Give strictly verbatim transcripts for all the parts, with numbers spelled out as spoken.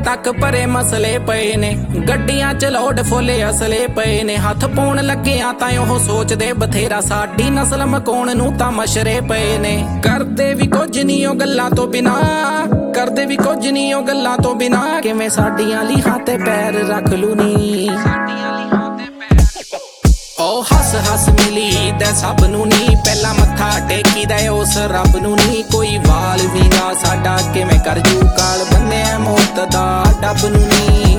तक भरे मसले पे ने, गड्डियां च लोड फुले असले पे ने। हथ पाउण लग्गियां तां ओह सोचदे बथेरा, साडी नस्ल मकाउण नूं तां मशरे पे ने। करदे भी कुछ नहीं ओ गल्लां तो बिना, करदे भी कुछ नहीं ओ गल्लां तो बिना, किवें साडियां लीहां ते पैर रख लू नी। ओ हस हस मिली दे सब नूं नी, पहला मत्था टेकी दे उस रब नूं नी। कोई वाल भी ना साडा किवें कर जू काल, बन्ने मौत दा डब नूं नी।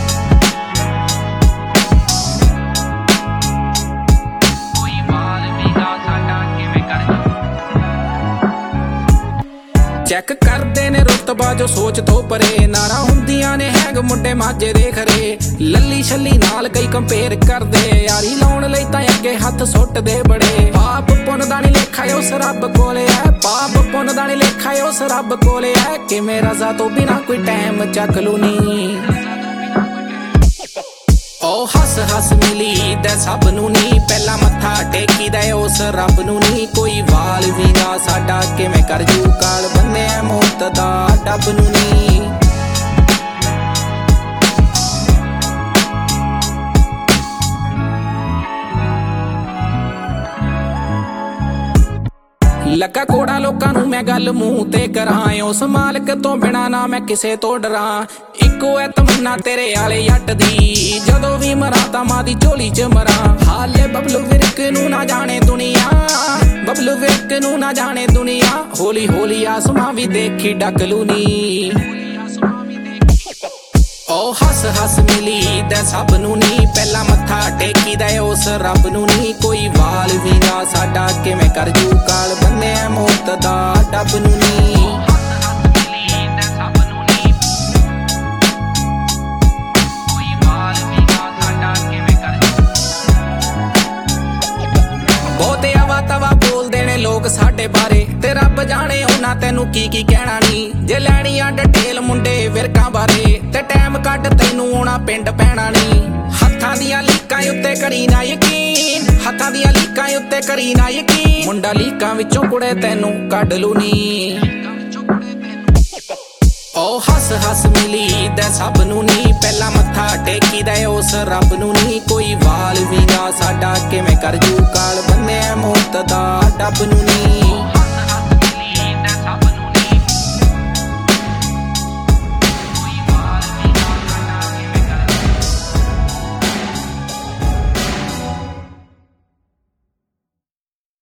चेक करदे ने रुतबा जो सोच तो परे, नारा हुंदियां ने हैग मुंडे माजे दे खरे। लल्ली छल्ली नाल कई कंपेयर करदे, यारी लाउण लई तां अगे हथ सुट्टदे बड़े। पाप पुन दा नी लेखा उस रब कोले है, पाप पुन दा नी लेखा उस रब कोले है, किवें रज़ा तो बिना कोई टाइम चक लू नी। ओ हस हस मिली दे सब नूं नी, पहला मत्था टेकी दे उस रब नूं नी। कोई वाल भी ना साडा किवें कर जू काल, बन्ने मौत दा डब नूं नी। लगा कोड़ा लोकां नूं मैं गल मूंह ते करां, उस मालक तो बिना ना मैं किसे तो डरां। इक्को है तमन्ना तेरे आले जट दी, जदों भी मरां तां मां दी झोली च मरां। हाले बबलू विरक नूं ना जाने दुनिया, बबलू विरक नूं ना जाने दुनिया। होली होली आसमां भी देखी डक लू नी। ओ हस हस मिली दे सब नूं नी, पहला मत्था टेकी दे उस रब नूं नी। कोई वाल भी ना साडा किवें कर जू काल, बन्ने मौत दा डब नूं नी। बहुते आवा तवा बोलदे ने लोग साडे बारे, ते रब जाने उन्हां तैनूं की की कहना नी। जे लैणी आ डिटेल मुंडे विरकां बारे, ते टैम कड्ड तैनूं आउणा पिंड पैणा नी। हत्थां दियां लीकां उत्ते करी ना यकीन, हत्थां दियां लीकां उत्ते करी ना यकीन, मुंडा लीकां विचों कुड़े तैनूं कड्ड लू नी। ओ हस हस मिली दे सब नूं नी, पहला मत्था टेकी दे उस रब नूं नी। कोई वाल भी ना साडा किवें कर जू काल, बन्ने मौत दा डब नूं नी।